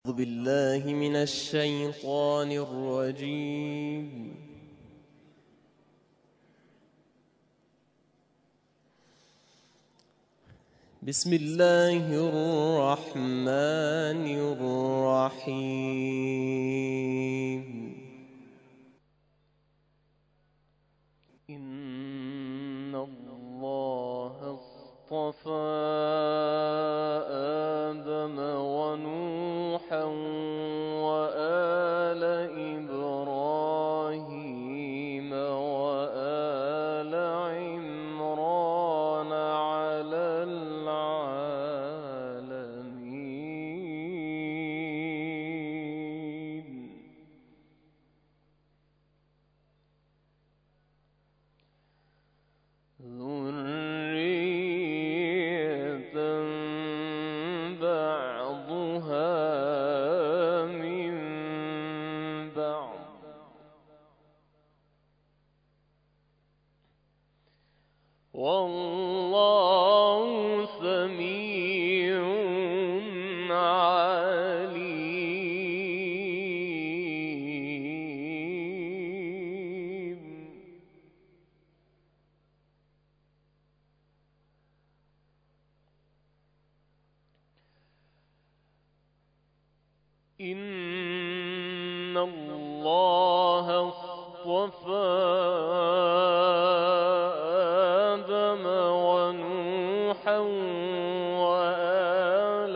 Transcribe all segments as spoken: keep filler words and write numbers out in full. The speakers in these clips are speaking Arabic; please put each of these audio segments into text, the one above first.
أعوذ بالله من الشيطان الرجيم. بسم الله الرحمن الرحيم. إن الله اصطفى آدم ونوحا وآل إبراهيم وآل عمران على العالمين. ذرية بعضها من بعض، والله سميع عليم. إن الله اصطفى آدم ونوحا وآل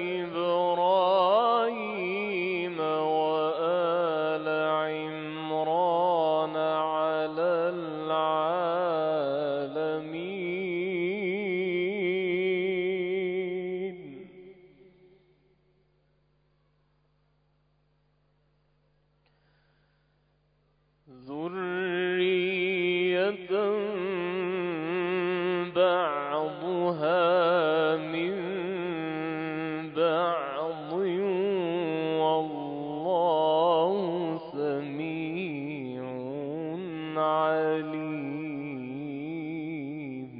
إبراهيم وآل عمران على العالمين. ذرية بعضها من بعض، والله سميع عليم.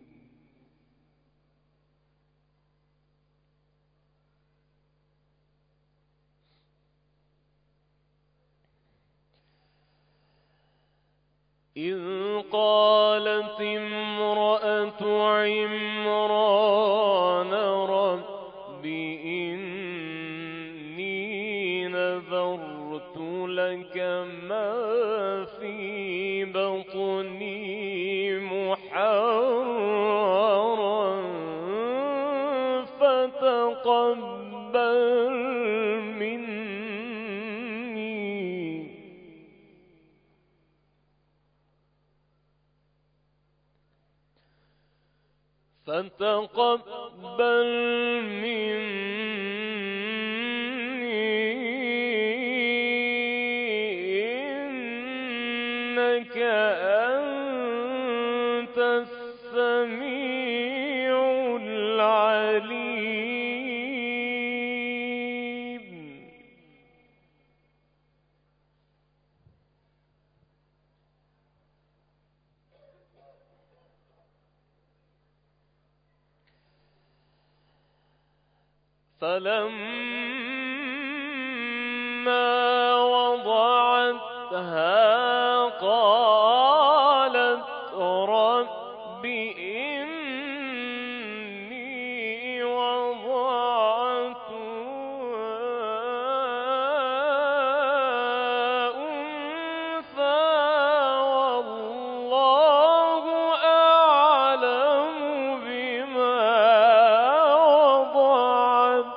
إذ قالت امرأة عمران رب إني نذرت لك ما في بطني محررا فتقبل مني. فتقبل مني إنك أنت السميع العليم. فلما وضعتها قالت رب إني وضعتها أنثى والله أعلم بما وضعت.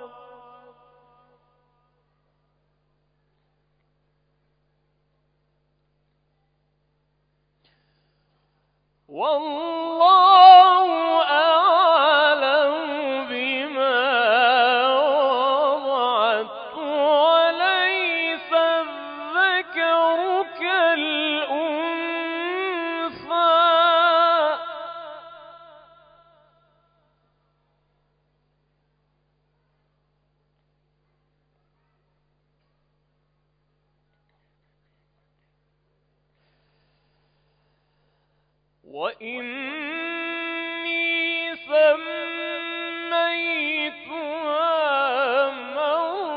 والله أعلم بما وضعت وليس الذكر كالأنثى. وإني سميتها مريم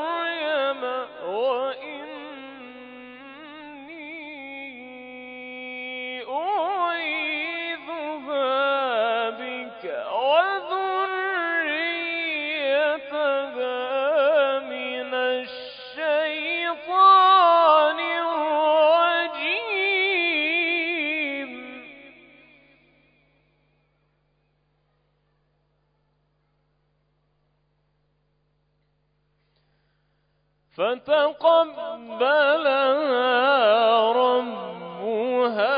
فتقبلها ربها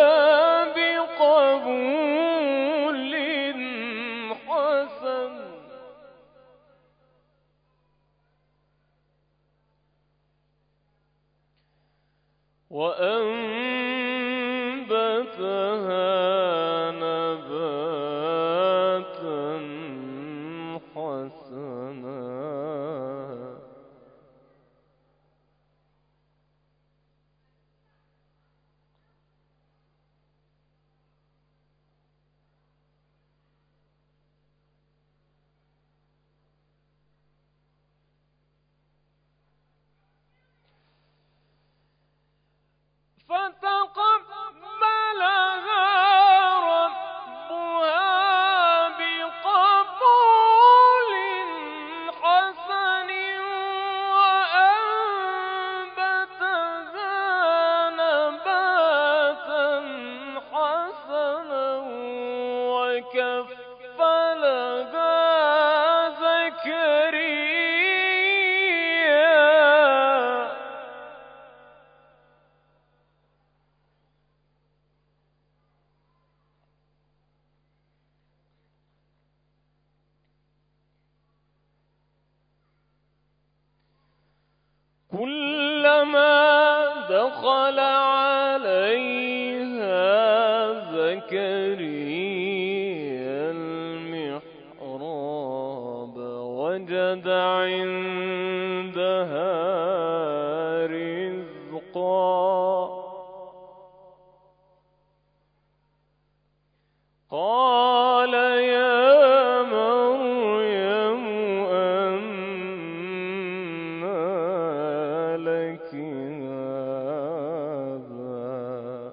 بقبول حسن وأنبتها نباتا حسنا فتقبلها ربها بقبول حسن وأنبتها نباتا حسنا وكفلها زكريا كلما دخل عليها زكريا المحراب وجد عندها رزقا قال يا مريم أنى لك هذا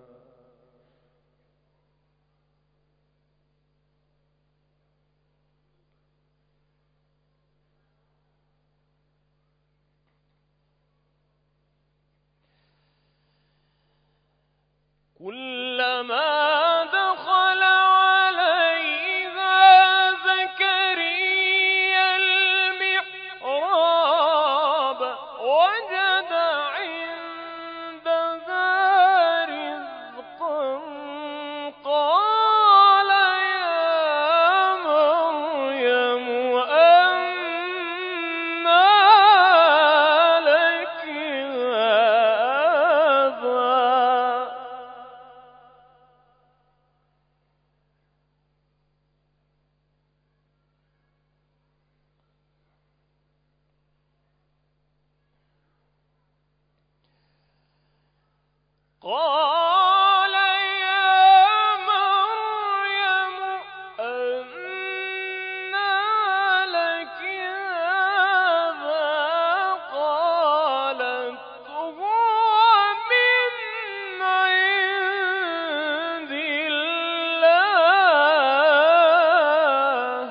كلما دخل عليها زكريا المحراب وجد عندها رزقا قال يا مريم أنى لك هذا قال يا مريم أنى لك هذا قالت هو من عند الله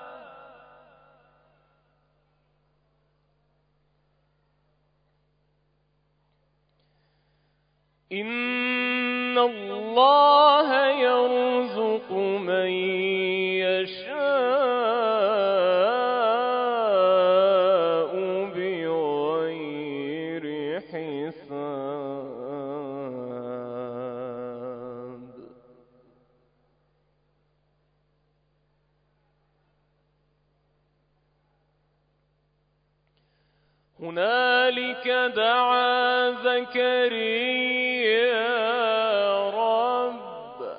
إن الله يرزق من يشاء بغير حساب هنالك دعا زكريا ربه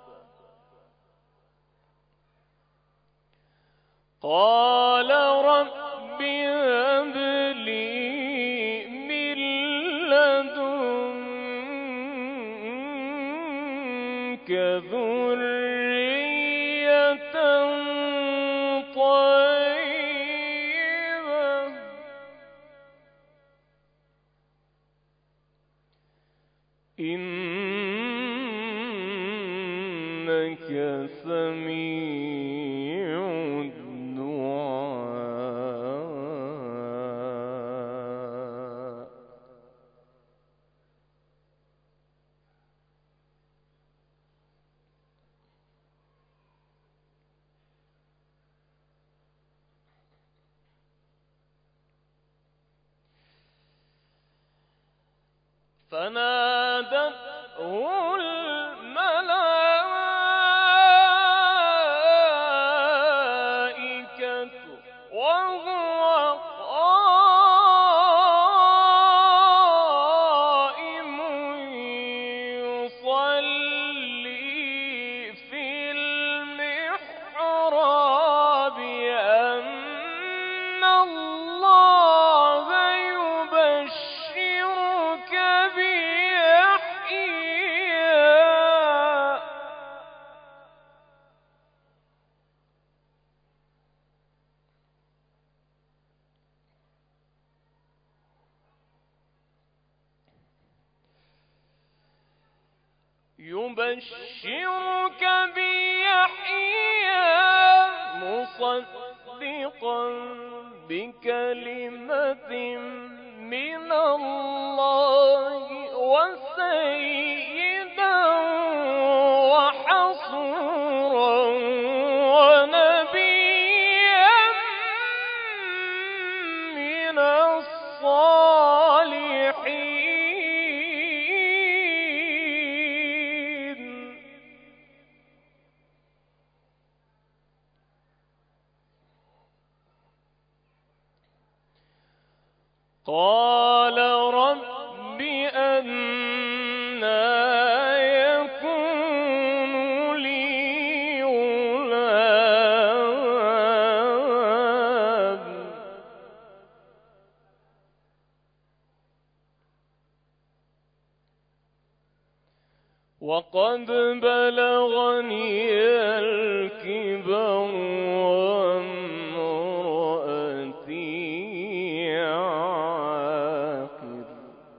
قال رب هب لي من لدنك ذرية طيبة إنك سميع الدعاء فنادته الملائكة وهو قائم يصلي في المحراب أن الله يبشرك بيحيى يبشرك بيحيى مصدقا بكلمة من الله وسيدا وحصورا ونبيا من الصالحين. قال رب أنى يكون لي غلام وقد بلغني الكبر وامرأتي عاقر.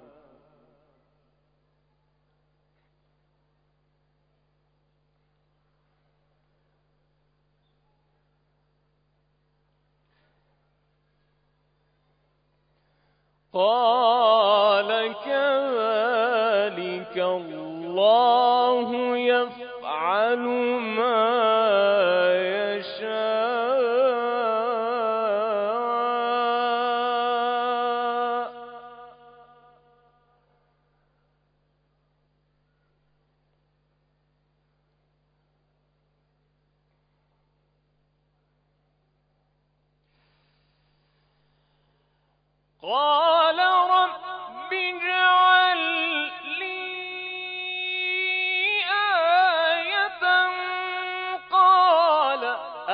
قال كذلك الله يفعل ما يشاء. قال رب اجعل لي آية. قال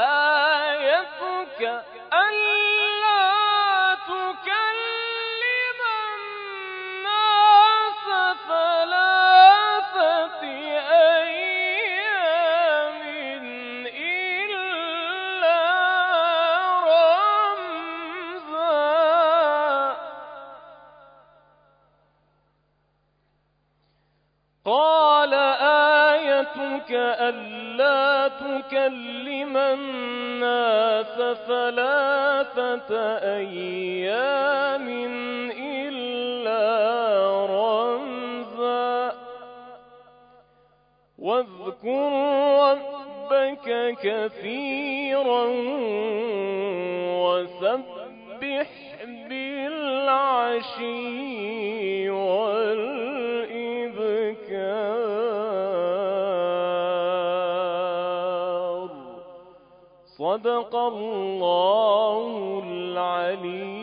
آيتك ألا تكلم الناس ثلاثة أيام إلا رمزا. قال آيتك ألا تكلم الناس ثلاثة أيام إلا رمزا. واذكر ربك كثيرا وسبح بالعشي والإبكار. صدق الله العلي